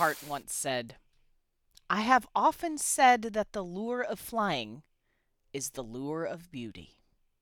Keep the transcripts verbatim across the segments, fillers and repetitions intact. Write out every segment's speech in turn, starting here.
Hart once said, I have often said that the lure of flying is the lure of beauty.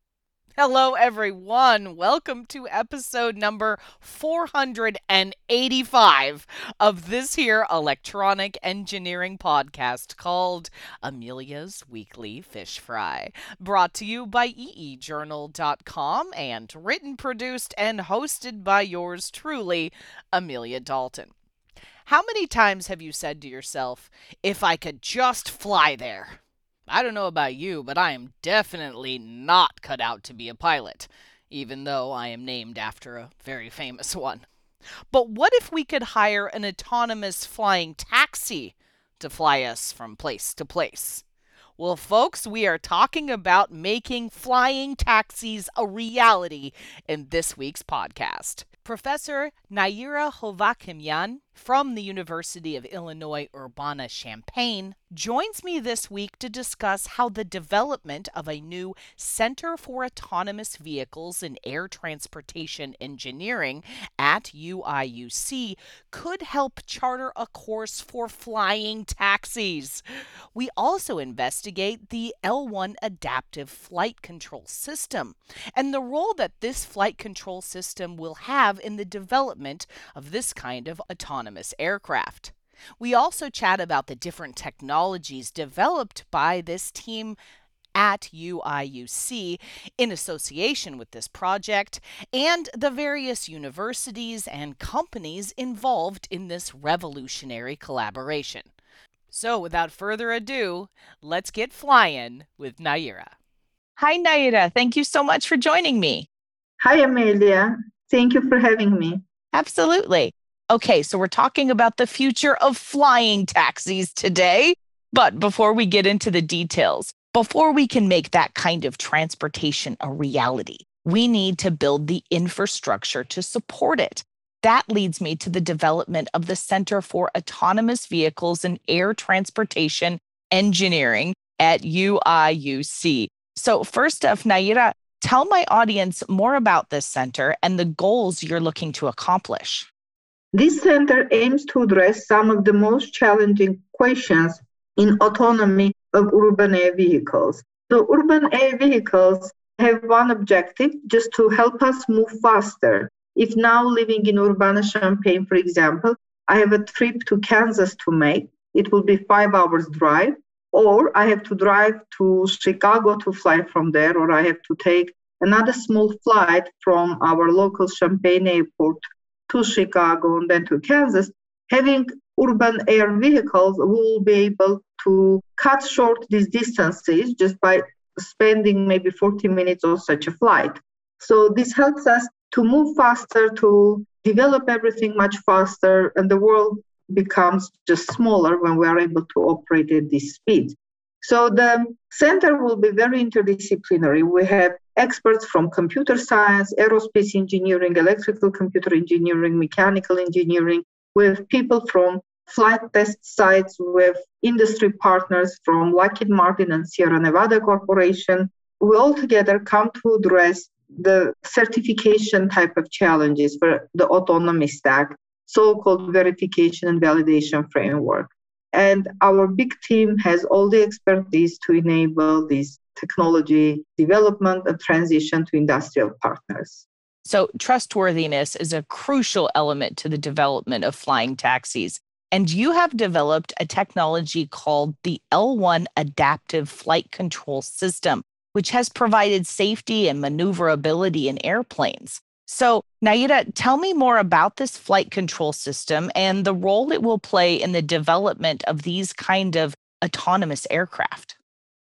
Hello, everyone. Welcome to episode number four hundred eighty-five of this here electronic engineering podcast called Amelia's Weekly Fish Fry, brought to you by e e journal dot com and written, produced, and hosted by yours truly, Amelia Dalton. How many times have you said to yourself, if I could just fly there? I don't know about you, but I am definitely not cut out to be a pilot, even though I am named after a very famous one. But what if we could hire an autonomous flying taxi to fly us from place to place? Well, folks, we are talking about making flying taxis a reality in this week's podcast. Professor Naira Hovakimyan from the University of Illinois Urbana-Champaign joins me this week to discuss how the development of a new Center for Autonomous Vehicles and Air Transportation Engineering at U I U C could help charter a course for flying taxis. We also investigate the L one Adaptive Flight Control System and the role that this flight control system will have in the development of this kind of autonomous aircraft. We also chat about the different technologies developed by this team at U I U C in association with this project and the various universities and companies involved in this revolutionary collaboration. So without further ado, let's get flying with Naira. Hi, Naira. Thank you so much for joining me. Hi, Amelia. Thank you for having me. Absolutely. Okay, so we're talking about the future of flying taxis today. But before we get into the details, before we can make that kind of transportation a reality, we need to build the infrastructure to support it. That leads me to the development of the Center for Autonomous Vehicles and Air Transportation Engineering at U I U C. So first off, Naira, tell my audience more about this center and the goals you're looking to accomplish. This center aims to address some of the most challenging questions in autonomy of urban air vehicles. So urban air vehicles have one objective, just to help us move faster. If now living in Urbana-Champaign, for example, I have a trip to Kansas to make, it will be five hours drive, or I have to drive to Chicago to fly from there, or I have to take another small flight from our local Champaign airport to Chicago and then to Kansas. Having urban air vehicles, we will be able to cut short these distances just by spending maybe forty minutes on such a flight. So this helps us to move faster, to develop everything much faster, and the world becomes just smaller when we are able to operate at this speed. So the center will be very interdisciplinary. We have experts from computer science, aerospace engineering, electrical computer engineering, mechanical engineering. We have people from flight test sites, with industry partners from Lockheed Martin and Sierra Nevada Corporation. We all together come to address the certification type of challenges for the autonomy stack, so-called verification and validation framework. And our big team has all the expertise to enable this technology development and transition to industrial partners. So trustworthiness is a crucial element to the development of flying taxis. And you have developed a technology called the L one Adaptive Flight Control System, which has provided safety and maneuverability in airplanes. So, Naira, tell me more about this flight control system and the role it will play in the development of these kind of autonomous aircraft.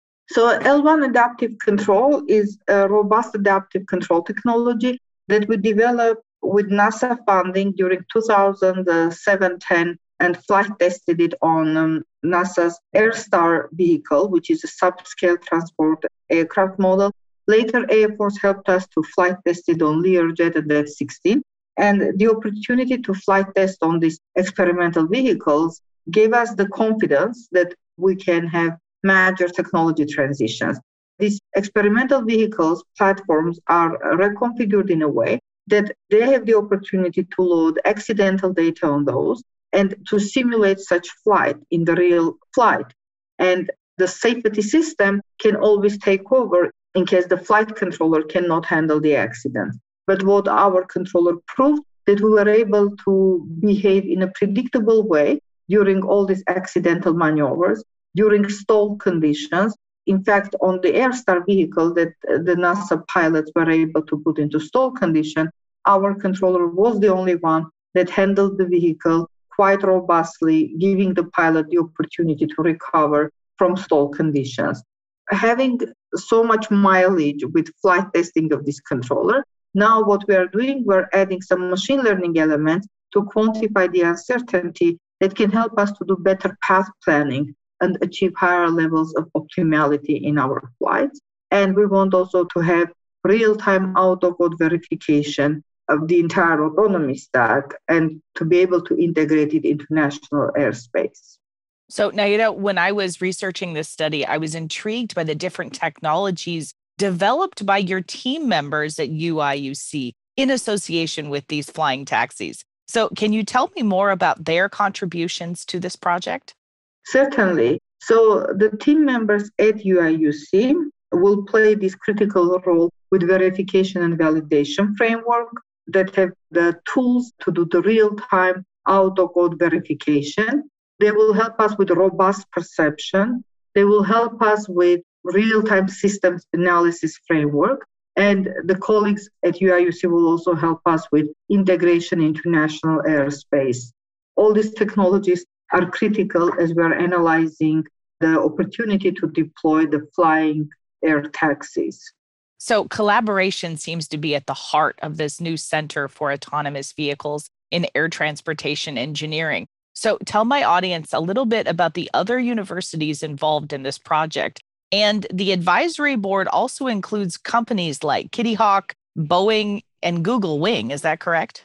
So L one Adaptive Control is a robust adaptive control technology that we developed with NASA funding during two thousand seven to ten and flight tested it on um, NASA's AirStar vehicle, which is a subscale transport aircraft model. Later, Air Force helped us to flight test it on Learjet and F sixteen. And the opportunity to flight test on these experimental vehicles gave us the confidence that we can have major technology transitions. These experimental vehicles platforms are reconfigured in a way that they have the opportunity to load accidental data on those and to simulate such flight in the real flight. And the safety system can always take over in case the flight controller cannot handle the accident. But what our controller proved, that we were able to behave in a predictable way during all these accidental maneuvers, during stall conditions. In fact, on the Airstar vehicle that the NASA pilots were able to put into stall condition, our controller was the only one that handled the vehicle quite robustly, giving the pilot the opportunity to recover from stall conditions. Having so much mileage with flight testing of this controller, now what we are doing, we're adding some machine learning elements to quantify the uncertainty that can help us to do better path planning and achieve higher levels of optimality in our flights. And we want also to have real-time out-of-code verification of the entire autonomy stack and to be able to integrate it into national airspace. So, Naida, when I was researching this study, I was intrigued by the different technologies developed by your team members at U I U C in association with these flying taxis. So, can you tell me more about their contributions to this project? Certainly. So, the team members at U I U C will play this critical role with verification and validation framework that have the tools to do the real-time out-of-code verification. They will help us with robust perception. They will help us with real-time systems analysis framework. And the colleagues at U I U C will also help us with integration into national airspace. All these technologies are critical as we're analyzing the opportunity to deploy the flying air taxis. So collaboration seems to be at the heart of this new Center for Autonomous Vehicles in Air Transportation Engineering. So tell my audience a little bit about the other universities involved in this project. And the advisory board also includes companies like Kitty Hawk, Boeing, and Google Wing. Is that correct?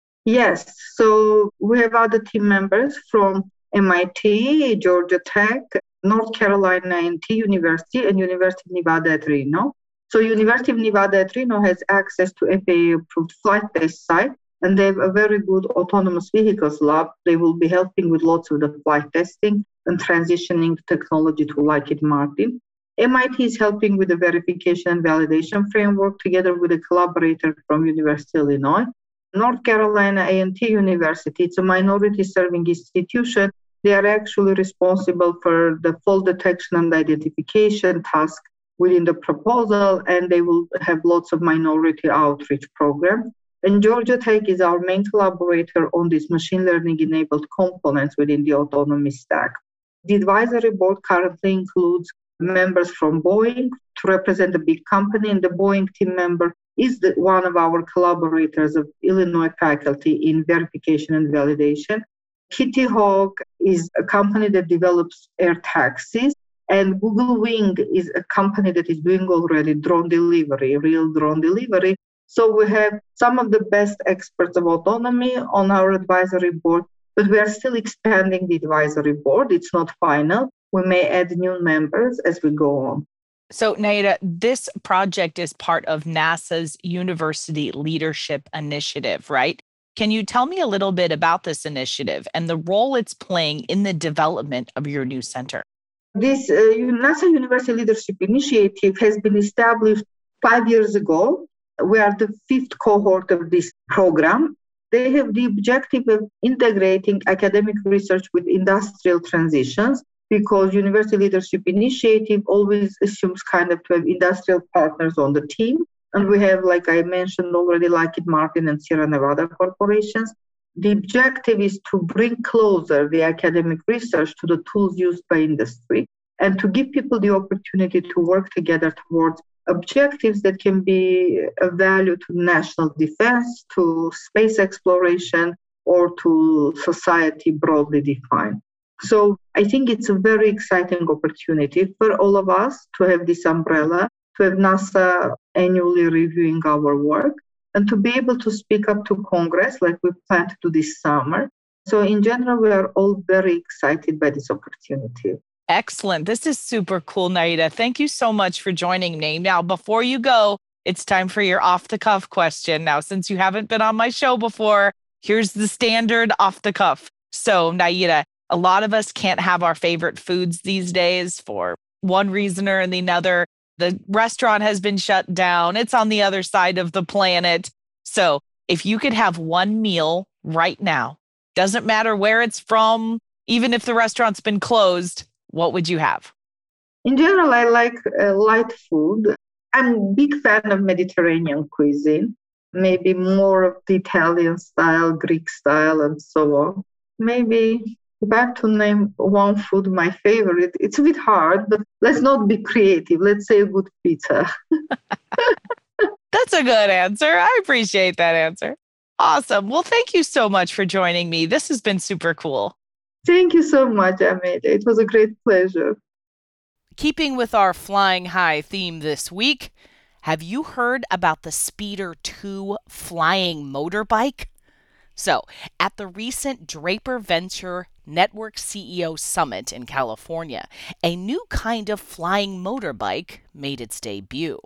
Yes. So we have other team members from M I T, Georgia Tech, North Carolina A and T University, and University of Nevada at Reno. So University of Nevada at Reno has access to F A A-approved flight test site, and they have a very good autonomous vehicles lab. They will be helping with lots of the flight testing and transitioning the technology to Lockheed Martin. M I T is helping with the verification and validation framework together with a collaborator from University of Illinois. North Carolina A and T University, it's a minority-serving institution. They are actually responsible for the fall detection and identification task within the proposal, and they will have lots of minority outreach programs. And Georgia Tech is our main collaborator on these machine learning-enabled components within the autonomy stack. The advisory board currently includes members from Boeing to represent a big company, and the Boeing team member is the, one of our collaborators of Illinois faculty in verification and validation. Kitty Hawk is a company that develops air taxis, and Google Wing is a company that is doing already drone delivery, real drone delivery. So we have some of the best experts of autonomy on our advisory board, but we are still expanding the advisory board. It's not final. We may add new members as we go on. So, Naida, this project is part of NASA's University Leadership Initiative, right? Can you tell me a little bit about this initiative and the role it's playing in the development of your new center? This uh, NASA University Leadership Initiative has been established five years ago. We are the fifth cohort of this program. They have the objective of integrating academic research with industrial transitions, because University Leadership Initiative always assumes kind of to have industrial partners on the team. And we have, like I mentioned already, Lockheed Martin and Sierra Nevada corporations. The objective is to bring closer the academic research to the tools used by industry and to give people the opportunity to work together towards objectives that can be of value to national defense, to space exploration, or to society broadly defined. So I think it's a very exciting opportunity for all of us to have this umbrella, to have NASA annually reviewing our work, and to be able to speak up to Congress like we plan to do this summer. So in general, we are all very excited by this opportunity. Excellent. This is super cool, Naida. Thank you so much for joining me. Now, before you go, it's time for your off-the-cuff question. Now, since you haven't been on my show before, here's the standard off the cuff. So, Naida, a lot of us can't have our favorite foods these days for one reason or another. The restaurant has been shut down. It's on the other side of the planet. So, if you could have one meal right now, doesn't matter where it's from, even if the restaurant's been closed, what would you have? In general, I like uh, light food. I'm a big fan of Mediterranean cuisine, maybe more of the Italian style, Greek style, and so on. Maybe if I have to name one food my favorite, it's a bit hard, but let's not be creative. Let's say a good pizza. That's a good answer. I appreciate that answer. Awesome. Well, thank you so much for joining me. This has been super cool. Thank you so much, Amelia. It was a great pleasure. Keeping with our flying high theme this week, have you heard about the Speeder two flying motorbike? So, at the recent Draper Venture Network C E O Summit in California, a new kind of flying motorbike made its debut.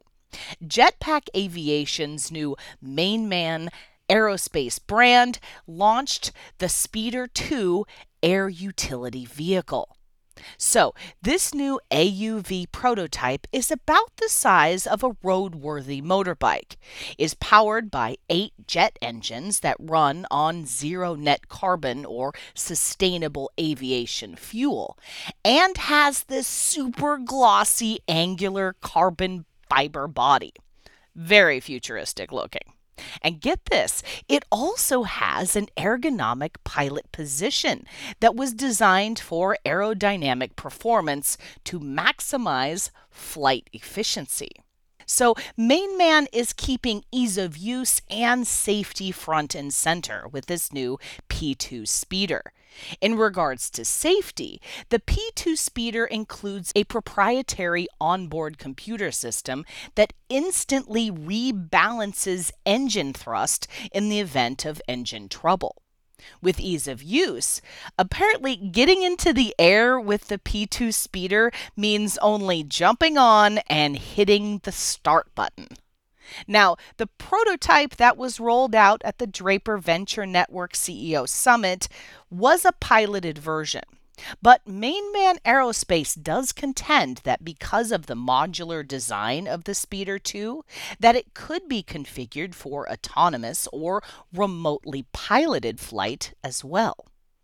Jetpack Aviation's new Mainman Aerospace brand launched the Speeder two air utility vehicle. So, this new A U V prototype is about the size of a roadworthy motorbike, is powered by eight jet engines that run on zero net carbon or sustainable aviation fuel, and has this super glossy angular carbon fiber body. Very futuristic looking. And get this, it also has an ergonomic pilot position that was designed for aerodynamic performance to maximize flight efficiency. So, Mainman is keeping ease of use and safety front and center with this new P two Speeder. In regards to safety, the P two Speeder includes a proprietary onboard computer system that instantly rebalances engine thrust in the event of engine trouble. With ease of use, apparently getting into the air with the P two Speeder means only jumping on and hitting the start button. Now, the prototype that was rolled out at the Draper Venture Network C E O Summit was a piloted version. But Mainman Aerospace does contend that because of the modular design of the Speeder two, that it could be configured for autonomous or remotely piloted flight as well.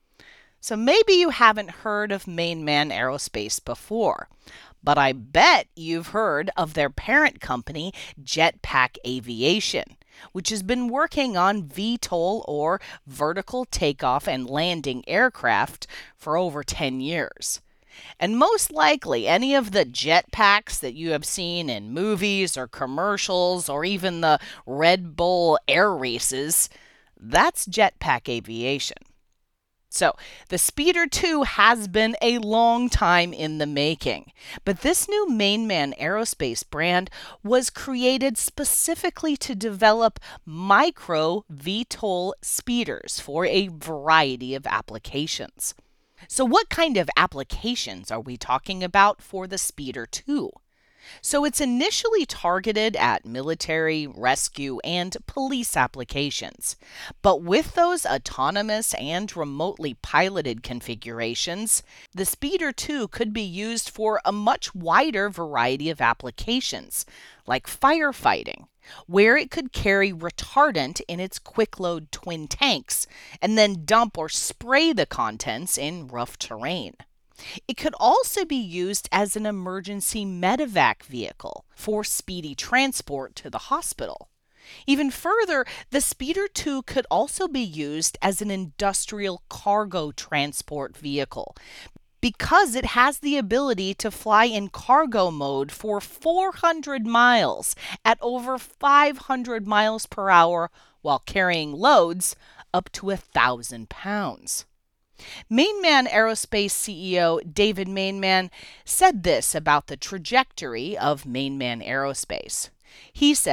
So maybe you haven't heard of Mainman Aerospace before, but I bet you've heard of their parent company, Jetpack Aviation, which has been working on V TOL or vertical takeoff and landing aircraft for over ten years. And most likely, any of the jetpacks that you have seen in movies or commercials or even the Red Bull air races, that's Jetpack Aviation. So, the Speeder two has been a long time in the making, but this new Mainman Aerospace brand was created specifically to develop micro V TOL speeders for a variety of applications. So, what kind of applications are we talking about for the Speeder two? So it's initially targeted at military, rescue, and police applications. But with those autonomous and remotely piloted configurations, the Speeder two could be used for a much wider variety of applications, like firefighting, where it could carry retardant in its quick-load twin tanks and then dump or spray the contents in rough terrain. It could also be used as an emergency medevac vehicle for speedy transport to the hospital. Even further, the Speeder two could also be used as an industrial cargo transport vehicle because it has the ability to fly in cargo mode for four hundred miles at over five hundred miles per hour while carrying loads up to one thousand pounds. Mainman Aerospace C E O David Mainman said this about the trajectory of Mainman Aerospace. He says,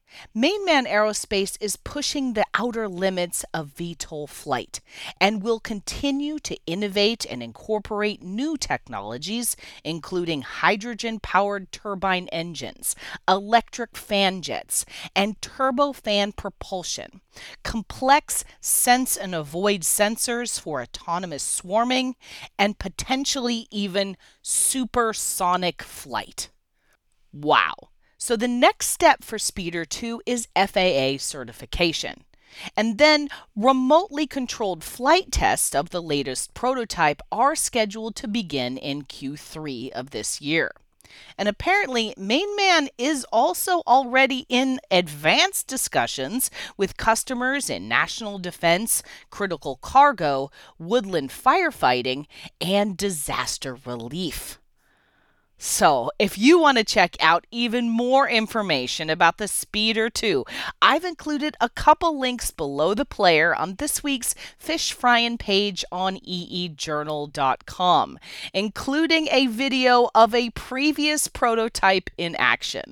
Mainman Aerospace is pushing the outer limits of V TOL flight and will continue to innovate and incorporate new technologies, including hydrogen-powered turbine engines, electric fan jets, and turbofan propulsion, complex sense and avoid sensors for autonomous swarming, and potentially even supersonic flight. Wow! So the next step for Speeder two is F A A certification. And then remotely controlled flight tests of the latest prototype are scheduled to begin in Q three of this year. And apparently, Mainman is also already in advanced discussions with customers in national defense, critical cargo, woodland firefighting, and disaster relief. So, if you want to check out even more information about the Speeder two, I've included a couple links below the player on this week's Fish Frying page on e e journal dot com, including a video of a previous prototype in action.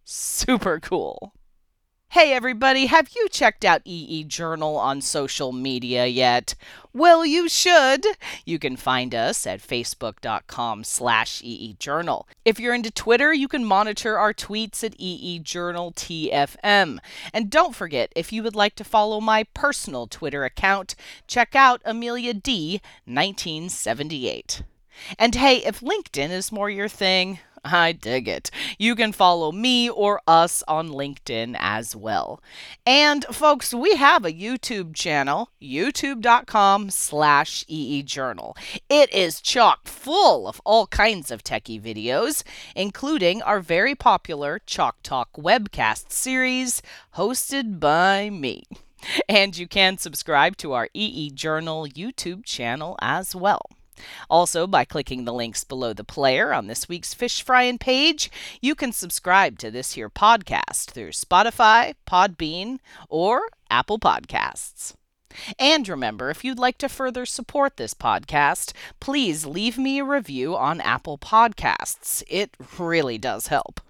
Super cool. Hey everybody, have you checked out E E Journal on social media yet? Well, you should. You can find us at facebook.com slash eejournal. If you're into Twitter, you can monitor our tweets at eejournaltfm. And don't forget, if you would like to follow my personal Twitter account, check out Amelia D nineteen seventy-eight. And hey, if LinkedIn is more your thing, I dig it. You can follow me or us on LinkedIn as well. And folks, we have a YouTube channel, youtube.com slash eejournal. It is chock full of all kinds of techie videos, including our very popular Chalk Talk webcast series hosted by me. And you can subscribe to our E E Journal YouTube channel as well. Also, by clicking the links below the player on this week's Fish Frying page, you can subscribe to this here podcast through Spotify, Podbean, or Apple Podcasts. And remember, if you'd like to further support this podcast, please leave me a review on Apple Podcasts. It really does help.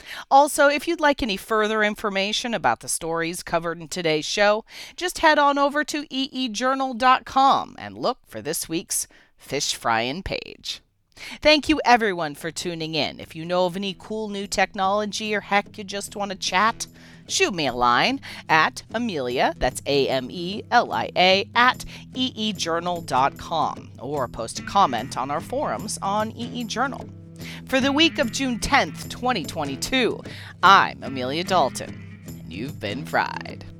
Also, if you'd like any further information about the stories covered in today's show, just head on over to e e journal dot com and look for this week's Fish Frying page. Thank you everyone for tuning in. If you know of any cool new technology or heck you just want to chat, shoot me a line at Amelia, that's A M E L I A, at e e journal dot com, or post a comment on our forums on E E Journal. For the week of June tenth, twenty twenty-two, I'm Amelia Dalton, and you've been fried.